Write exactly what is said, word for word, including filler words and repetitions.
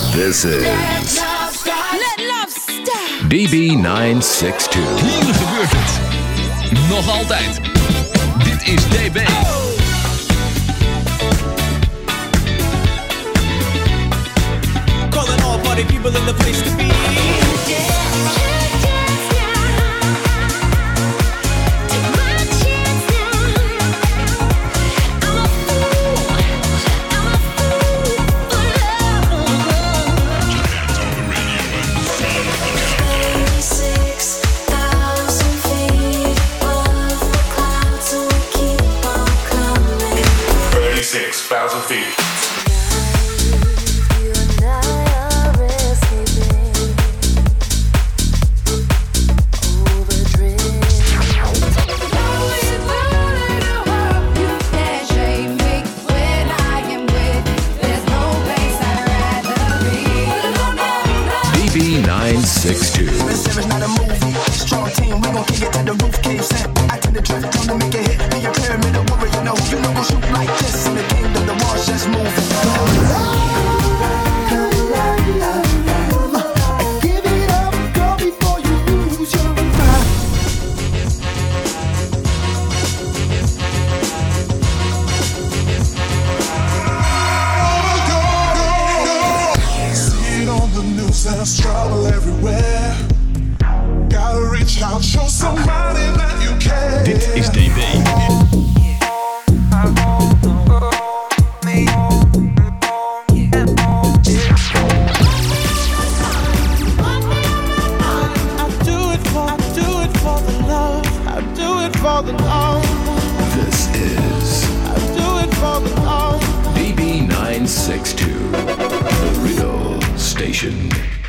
This is D B nine six two. Hier gebeurt het. Nog altijd. Dit is D B. Calling all party people in the place to be. six thousand feet. D B nine six two. This is not a movie. Strong team, we gon' kick it to the roof. Cave set. I tend to drift, come to make a hit. Be a pyramid, a warrior, no. You know gon' shoot like this. In the kingdom, the walls just moving. Give it up, girl, before you lose your mind. See it on the news, there's trouble everywhere. Gotta reach out, show somebody that you care. Dit is D B. For the love, This is I do it for the love. D B nine six two, the real station.